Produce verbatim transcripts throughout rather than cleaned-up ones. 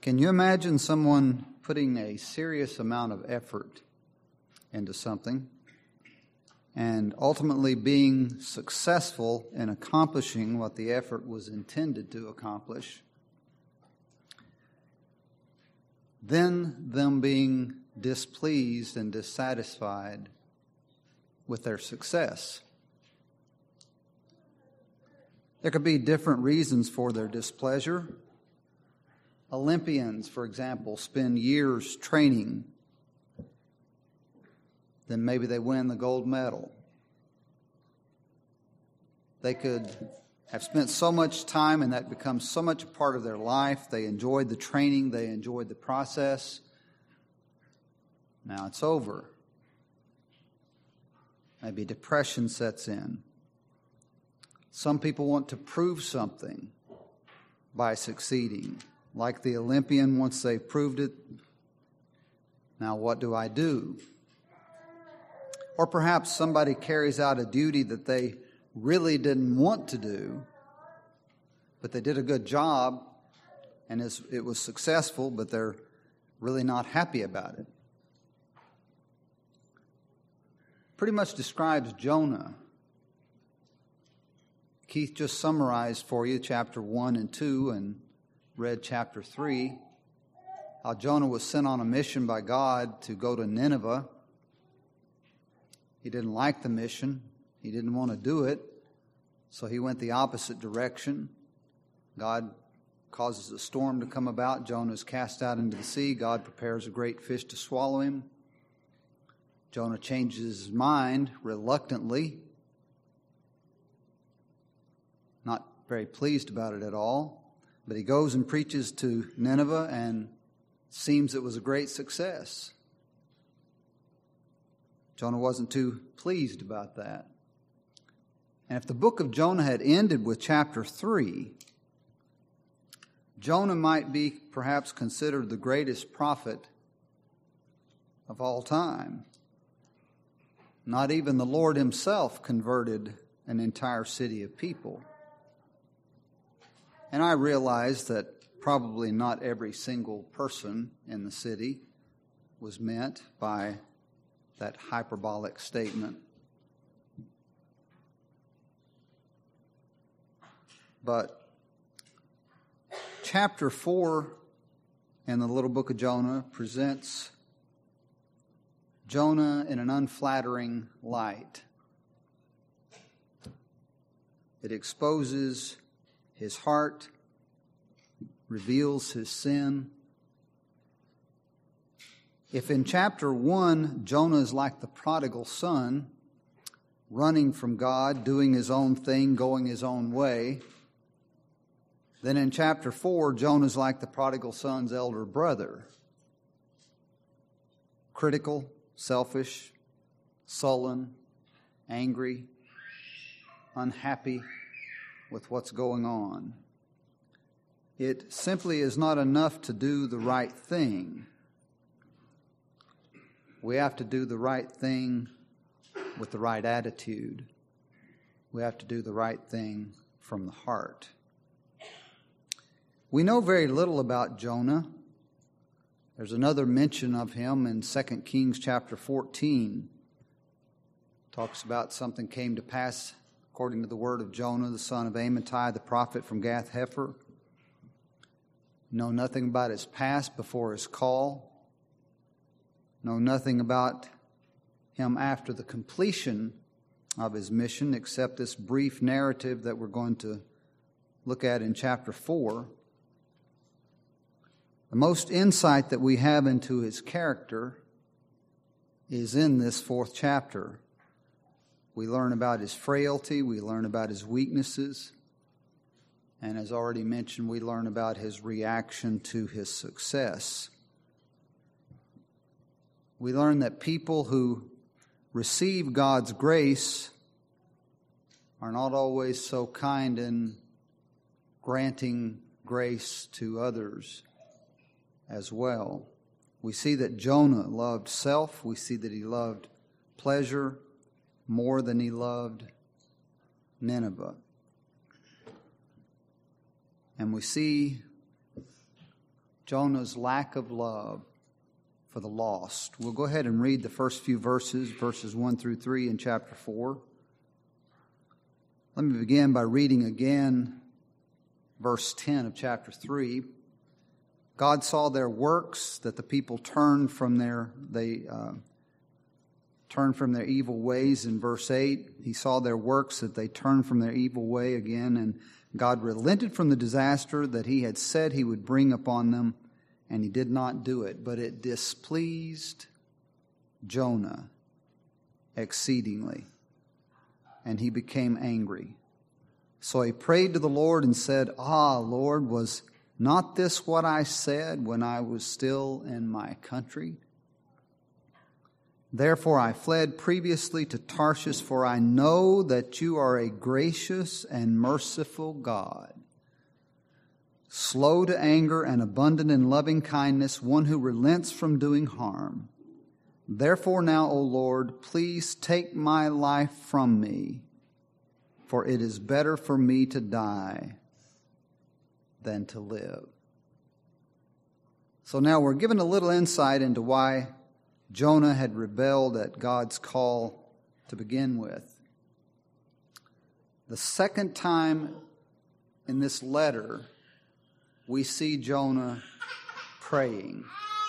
Can you imagine someone putting a serious amount of effort into something and ultimately being successful in accomplishing what the effort was intended to accomplish, then them being displeased and dissatisfied with their success? There could be different reasons for their displeasure. Olympians, for example, spend years training. Then maybe they win the gold medal. They could have spent so much time and that becomes so much a part of their life. They enjoyed the training. They enjoyed the process. Now it's over. Maybe depression sets in. Some people want to prove something by succeeding. Like the Olympian, once they proved it, now what do I do? Or perhaps somebody carries out a duty that they really didn't want to do, but they did a good job and it was successful, but they're really not happy about it. Pretty much describes Jonah. Keith just summarized for you chapter one and two and read chapter three, how Jonah was sent on a mission by God to go to Nineveh. He didn't like the mission. He didn't want to do it, so he went the opposite direction. God causes a storm to come about. Jonah is cast out into the sea. God prepares a great fish to swallow him. Jonah changes his mind reluctantly, not very pleased about it at all. But he goes and preaches to Nineveh, and it seems it was a great success. Jonah wasn't too pleased about that. And if the book of Jonah had ended with chapter three, Jonah might be perhaps considered the greatest prophet of all time. Not even the Lord himself converted an entire city of people. And I realize that probably not every single person in the city was meant by that hyperbolic statement. But chapter four in the little book of Jonah presents Jonah in an unflattering light. It exposes his heart, reveals his sin. If in chapter one, Jonah is like the prodigal son, running from God, doing his own thing, going his own way, then in chapter four, Jonah is like the prodigal son's elder brother. Critical, selfish, sullen, angry, unhappy with what's going on. It simply is not enough to do the right thing. We have to do the right thing with the right attitude. We have to do the right thing from the heart. We know very little about Jonah. There's another mention of him in Second Kings chapter fourteen. Talks about something came to pass according to the word of Jonah, the son of Amittai, the prophet from Gath-Hepher. Know nothing about his past before his call. Know nothing about him after the completion of his mission, except this brief narrative that we're going to look at in chapter four. The most insight that we have into his character is in this fourth chapter. We learn about his frailty, we learn about his weaknesses, and as already mentioned, we learn about his reaction to his success. We learn that people who receive God's grace are not always so kind in granting grace to others as well. We see that Jonah loved self. We see that he loved pleasure more than he loved Nineveh. And we see Jonah's lack of love for the lost. We'll go ahead and read the first few verses, verses one through three in chapter four. Let me begin by reading again verse ten of chapter three. God saw their works, that the people turned from their they uh, turned from their evil ways. In verse eight, he saw their works, that they turned from their evil way again, and God relented from the disaster that he had said he would bring upon them, and he did not do it. But it displeased Jonah exceedingly, and he became angry. So he prayed to the Lord and said, "Ah, Lord, was not this what I said when I was still in my country? Therefore I fled previously to Tarshish, for I know that you are a gracious and merciful God, slow to anger and abundant in loving kindness, one who relents from doing harm. Therefore now, O Lord, please take my life from me, for it is better for me to die than to live." So now we're given a little insight into why Jonah had rebelled at God's call to begin with. The second time in this letter, we see Jonah praying.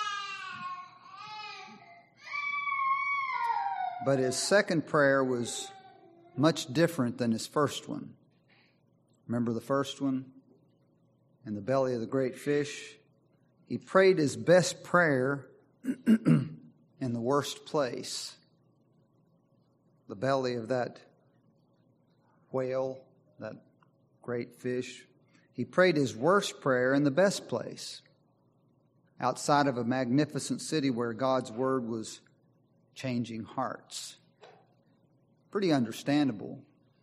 But his second prayer was much different than his first one. Remember the first one? In the belly of the great fish. He prayed his best prayer in the worst place. The belly of that whale, that great fish. He prayed his worst prayer in the best place, outside of a magnificent city where God's word was changing hearts. Pretty understandable.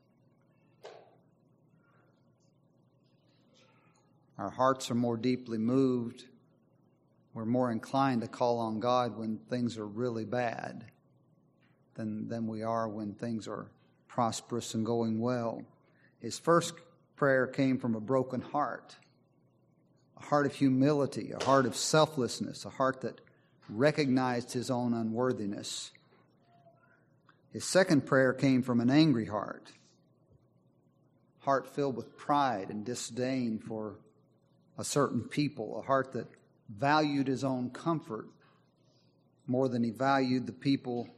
Our hearts are more deeply moved. We're more inclined to call on God when things are really bad than, than we are when things are prosperous and going well. His first prayer came from a broken heart, a heart of humility, a heart of selflessness, a heart that recognized his own unworthiness. His second prayer came from an angry heart, heart filled with pride and disdain for a certain people, a heart that valued his own comfort more than he valued the people,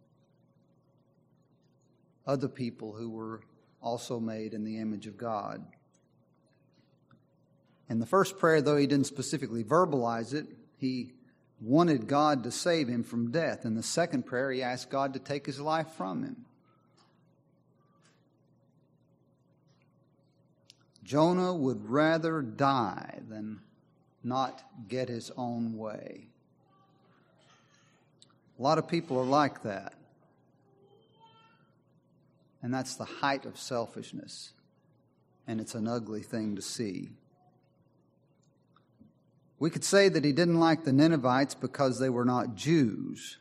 other people who were also made in the image of God. In the first prayer, though he didn't specifically verbalize it, he wanted God to save him from death. In the second prayer, he asked God to take his life from him. Jonah would rather die than not get his own way. A lot of people are like that. And that's the height of selfishness. And it's an ugly thing to see. We could say that he didn't like the Ninevites because they were not Jews.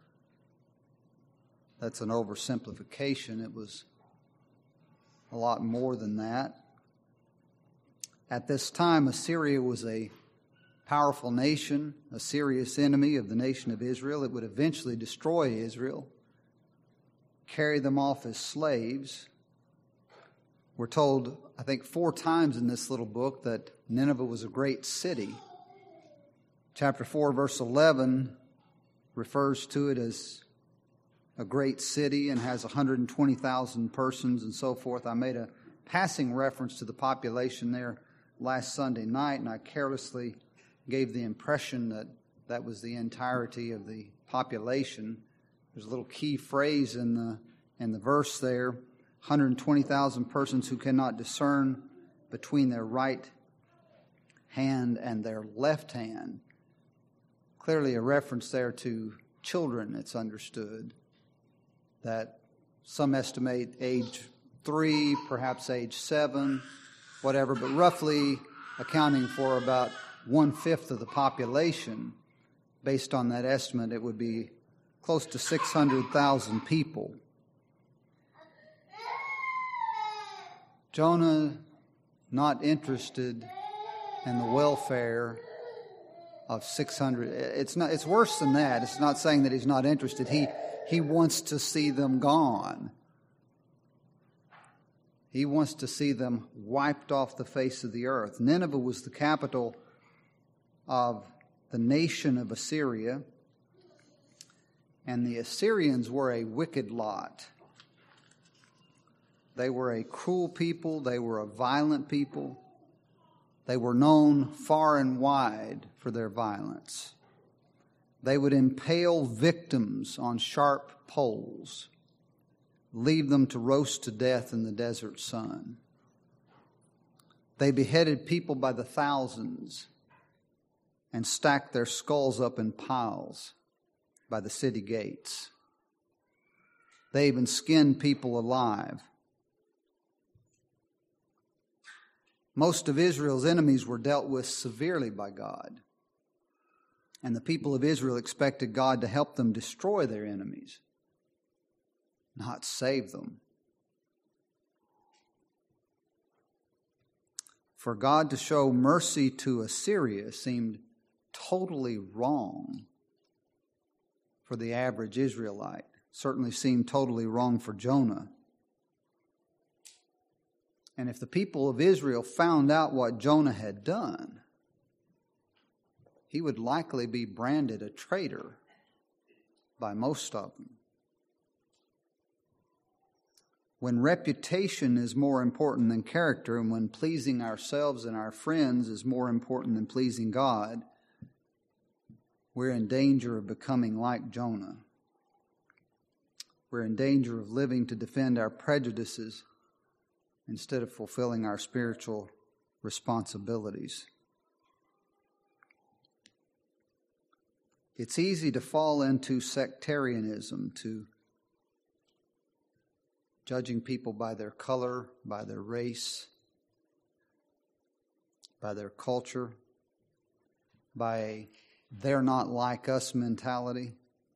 That's an oversimplification. It was a lot more than that. At this time, Assyria was a powerful nation, a serious enemy of the nation of Israel. It would eventually destroy Israel, carry them off as slaves. We're told, I think, four times in this little book that Nineveh was a great city. Chapter four, verse eleven refers to it as a great city and has one hundred twenty thousand persons and so forth. I made a passing reference to the population there last Sunday night, and I carelessly gave the impression that that was the entirety of the population. There's a little key phrase in the in the verse there, one hundred twenty thousand persons who cannot discern between their right hand and their left hand. Clearly a reference there to children, it's understood, that some estimate age three, perhaps age seven, whatever, but roughly accounting for about one-fifth of the population. Based on that estimate, it would be close to six hundred thousand people. Jonah, not interested in the welfare of six hundred. It's not. It's worse than that. It's not saying that he's not interested. He he wants to see them gone. He wants to see them wiped off the face of the earth. Nineveh was the capital of the nation of Assyria, and the Assyrians were a wicked lot. They were a cruel people. They were a violent people. They were known far and wide for their violence. They would impale victims on sharp poles, leave them to roast to death in the desert sun. They beheaded people by the thousands and stacked their skulls up in piles by the city gates. They even skinned people alive. Most of Israel's enemies were dealt with severely by God, and the people of Israel expected God to help them destroy their enemies, not save them. For God to show mercy to Assyria seemed totally wrong for the average Israelite. Certainly seemed totally wrong for Jonah. And if the people of Israel found out what Jonah had done, he would likely be branded a traitor by most of them. When reputation is more important than character, and when pleasing ourselves and our friends is more important than pleasing God, we're in danger of becoming like Jonah. We're in danger of living to defend our prejudices instead of fulfilling our spiritual responsibilities. It's easy to fall into sectarianism, to judging people by their color, by their race, by their culture, by a they're not like us mentality.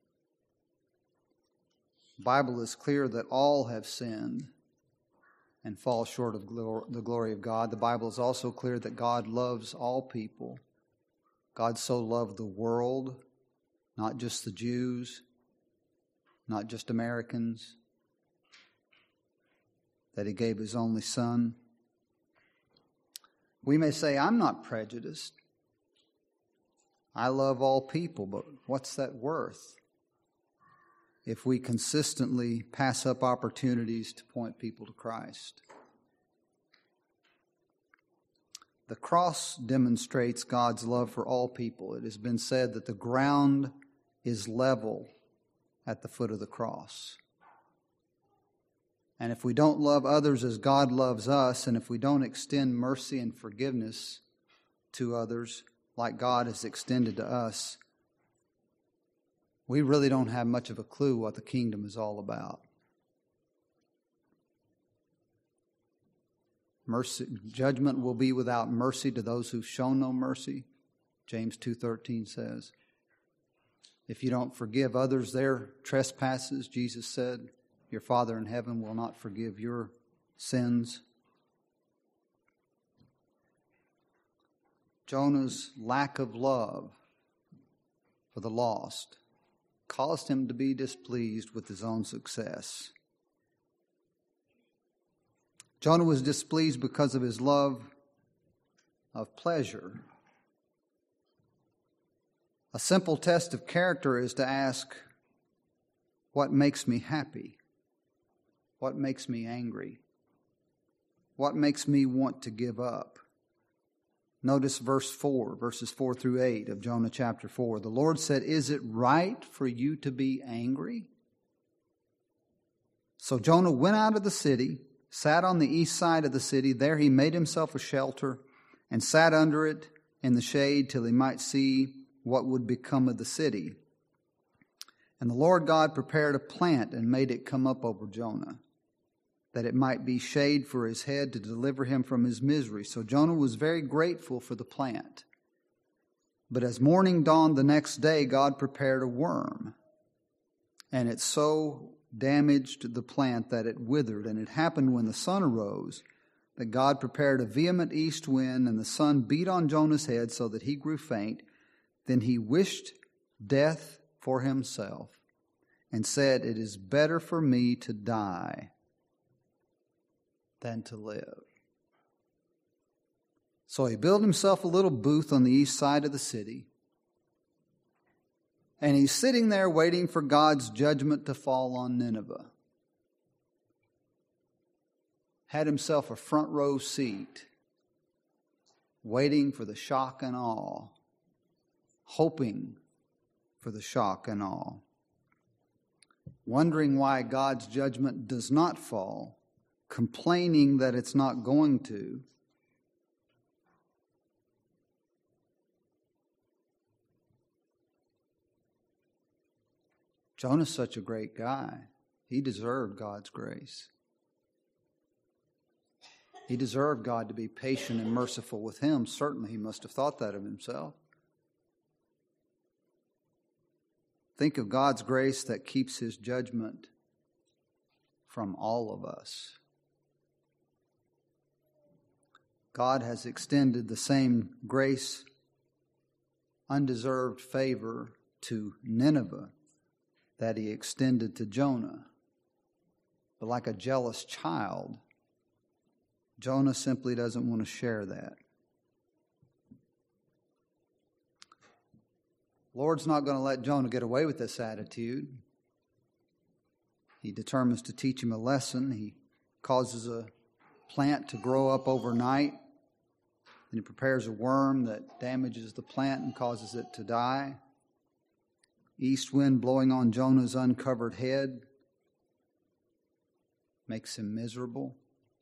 The Bible is clear that all have sinned and fall short of the glory of God. The Bible is also clear that God loves all people. God so loved the world, not just the Jews, not just Americans, that He gave His only Son. We may say, I'm not prejudiced. I love all people, but what's that worth if we consistently pass up opportunities to point people to Christ? The cross demonstrates God's love for all people. It has been said that the ground is level at the foot of the cross. And if we don't love others as God loves us, and if we don't extend mercy and forgiveness to others like God has extended to us, we really don't have much of a clue what the kingdom is all about. Mercy, judgment will be without mercy to those who've shown no mercy, James two thirteen says. If you don't forgive others their trespasses, Jesus said, your Father in heaven will not forgive your sins. Jonah's lack of love for the lost caused him to be displeased with his own success. Jonah was displeased because of his love of pleasure. A simple test of character is to ask, what makes me happy? What makes me angry? What makes me want to give up? Notice verse four, verses four through eight of Jonah chapter four. The Lord said, is it right for you to be angry? So Jonah went out of the city, sat on the east side of the city. There he made himself a shelter and sat under it in the shade till he might see what would become of the city. And the Lord God prepared a plant and made it come up over Jonah, that it might be shade for his head to deliver him from his misery. So Jonah was very grateful for the plant. But as morning dawned the next day, God prepared a worm, and it so damaged the plant that it withered. And it happened when the sun arose that God prepared a vehement east wind, and the sun beat on Jonah's head so that he grew faint. Then he wished death for himself and said, "It is better for me to die than to live." So he built himself a little booth on the east side of the city. And he's sitting there waiting for God's judgment to fall on Nineveh. Had himself a front row seat, waiting for the shock and awe, hoping for the shock and awe, wondering why God's judgment does not fall, complaining that it's not going to. Jonah's such a great guy. He deserved God's grace. He deserved God to be patient and merciful with him. Certainly he must have thought that of himself. Think of God's grace that keeps his judgment from all of us. God has extended the same grace, undeserved favor to Nineveh that he extended to Jonah. But like a jealous child, Jonah simply doesn't want to share that. Lord's not going to let Jonah get away with this attitude. He determines to teach him a lesson. He causes a plant to grow up overnight. And he prepares a worm that damages the plant and causes it to die. East wind blowing on Jonah's uncovered head makes him miserable.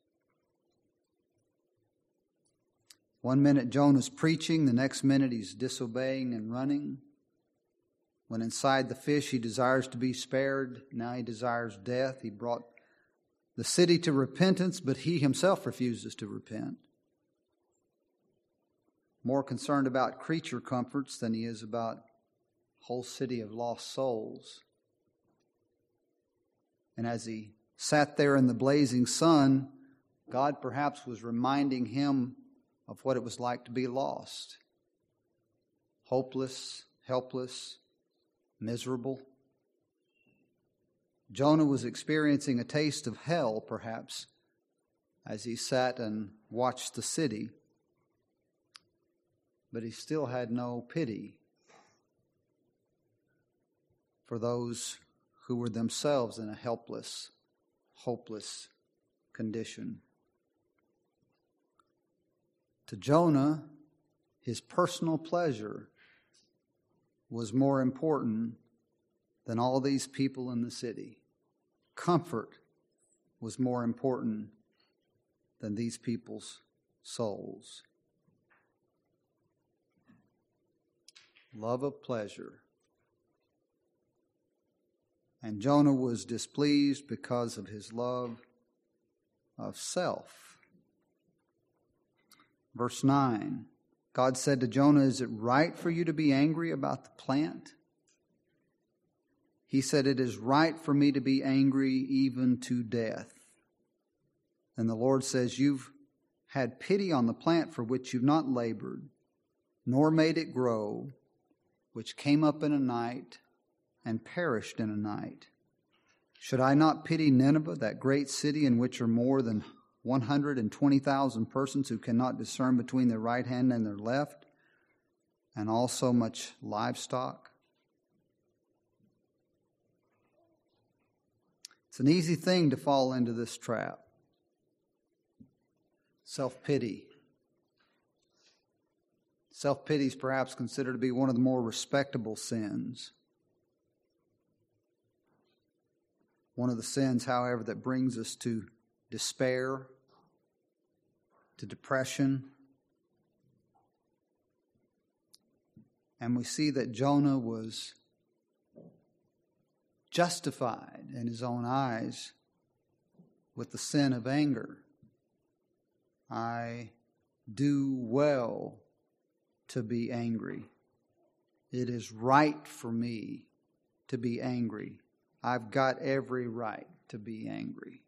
One minute Jonah's preaching, the next minute he's disobeying and running. When inside the fish he desires to be spared, now he desires death. He brought the city to repentance, but he himself refuses to repent. More concerned about creature comforts than he is about a whole city of lost souls. And as he sat there in the blazing sun, God perhaps was reminding him of what it was like to be lost. Hopeless, helpless, miserable. Jonah was experiencing a taste of hell, perhaps, as he sat and watched the city. But he still had no pity for those who were themselves in a helpless, hopeless condition. To Jonah, his personal pleasure was more important than all these people in the city. Comfort was more important than these people's souls. Love of pleasure. And Jonah was displeased because of his love of self. Verse nine, God said to Jonah, "Is it right for you to be angry about the plant?" He said, "It is right for me to be angry even to death." And the Lord says, "You've had pity on the plant for which you've not labored, nor made it grow, which came up in a night and perished in a night. Should I not pity Nineveh, that great city in which are more than one hundred twenty thousand persons who cannot discern between their right hand and their left, and also much livestock?" It's an easy thing to fall into this trap. Self-pity. Self-pity is perhaps considered to be one of the more respectable sins. One of the sins, however, that brings us to despair, to depression. And we see that Jonah was justified in his own eyes with the sin of anger. I do well to be angry. It is right for me to be angry. I've got every right to be angry.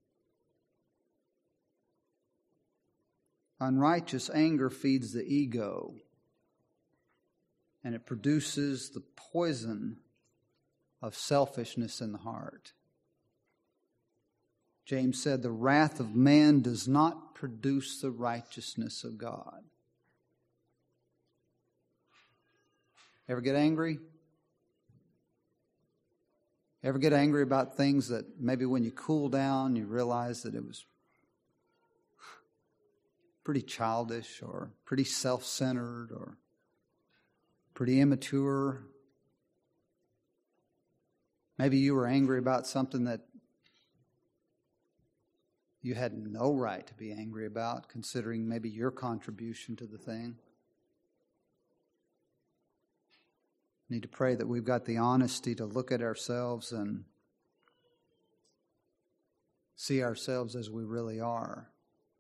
Unrighteous anger feeds the ego. and it produces the poison of selfishness in the heart. James said, the wrath of man does not produce the righteousness of God. Ever get angry? Ever get angry about things that maybe when you cool down, you realize that it was pretty childish or pretty self-centered or pretty immature? Maybe you were angry about something that you had no right to be angry about, considering maybe your contribution to the thing. Need to pray that we've got the honesty to look at ourselves and see ourselves as we really are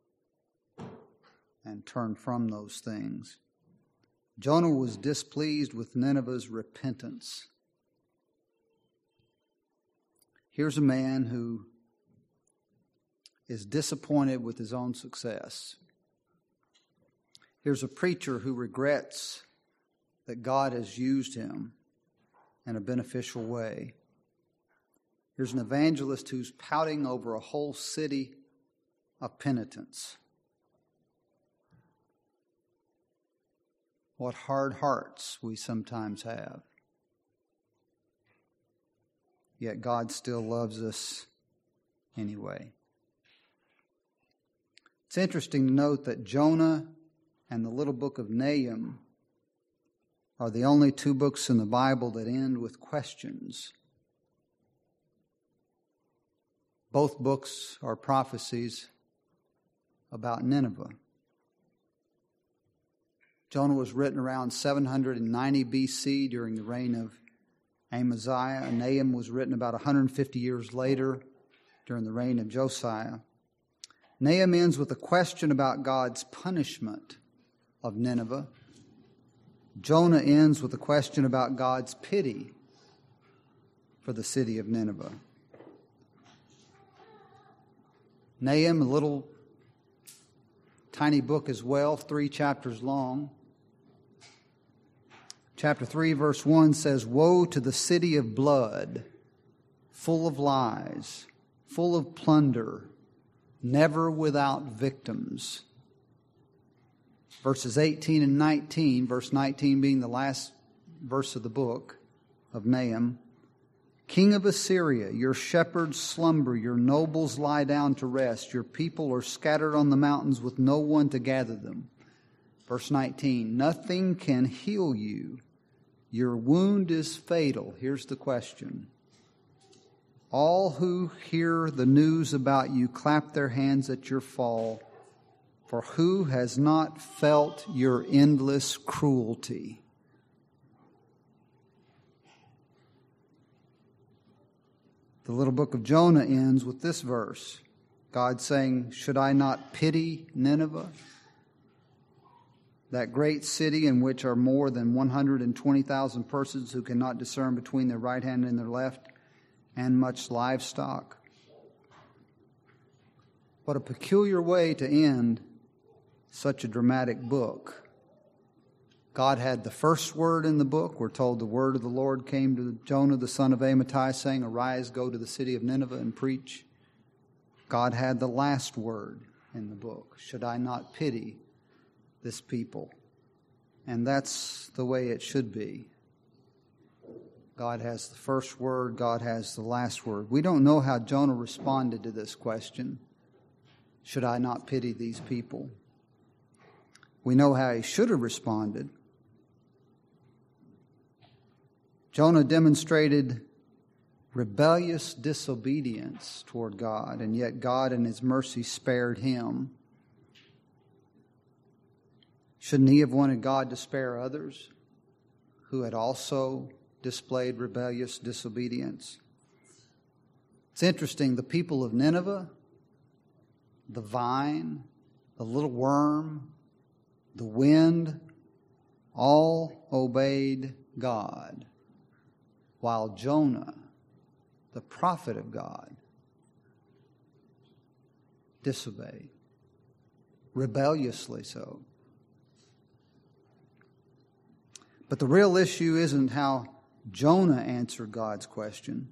and turn from those things. Jonah was displeased with Nineveh's repentance. Here's a man who is disappointed with his own success. Here's a preacher who regrets that God has used him in a beneficial way. Here's an evangelist who's pouting over a whole city of penitents. What hard hearts we sometimes have. Yet God still loves us anyway. It's interesting to note that Jonah and the little book of Nahum are the only two books in the Bible that end with questions. Both books are prophecies about Nineveh. Jonah was written around seven hundred ninety B C during the reign of Amaziah. Nahum was written about one hundred fifty years later during the reign of Josiah. Nahum ends with a question about God's punishment of Nineveh. Jonah ends with a question about God's pity for the city of Nineveh. Nahum, a little tiny book as well, three chapters long. Chapter three, verse one says, "Woe to the city of blood, full of lies, full of plunder, never without victims." Verses eighteen and nineteen, verse nineteen being the last verse of the book of Nahum. "King of Assyria, your shepherds slumber, your nobles lie down to rest, your people are scattered on the mountains with no one to gather them." Verse nineteen, "Nothing can heal you. Your wound is fatal." Here's the question. "All who hear the news about you clap their hands at your fall. For who has not felt your endless cruelty?" The little book of Jonah ends with this verse. God saying, "Should I not pity Nineveh, that great city in which are more than one hundred twenty thousand persons who cannot discern between their right hand and their left, and much livestock?" What a peculiar way to end such a dramatic book. God had the first word in the book. We're told the word of the Lord came to Jonah, the son of Amittai, saying, "Arise, go to the city of Nineveh and preach." God had the last word in the book. Should I not pity this people? And that's the way it should be. God has the first word. God has the last word. We don't know how Jonah responded to this question. Should I not pity these people? We know how he should have responded. Jonah demonstrated rebellious disobedience toward God, and yet God in his mercy spared him. Shouldn't he have wanted God to spare others who had also displayed rebellious disobedience? It's interesting, the people of Nineveh, the vine, the little worm, the wind, all obeyed God, while Jonah, the prophet of God, disobeyed, rebelliously so. But the real issue isn't how Jonah answered God's question.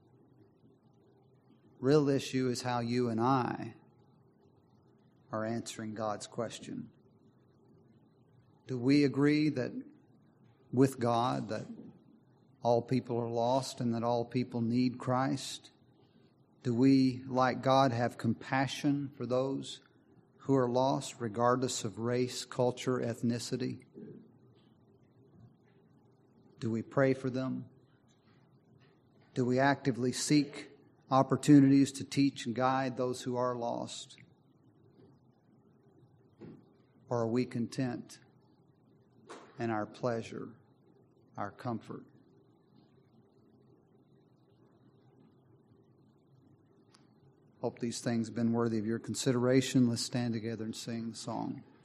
Real issue is how you and I are answering God's question. Do we agree that with God that all people are lost and that all people need Christ? Do we, like God, have compassion for those who are lost, regardless of race, culture, ethnicity? Do we pray for them? Do we actively seek opportunities to teach and guide those who are lost? Or are we content in our pleasure, our comfort? Hope these things have been worthy of your consideration. Let's stand together and sing the song.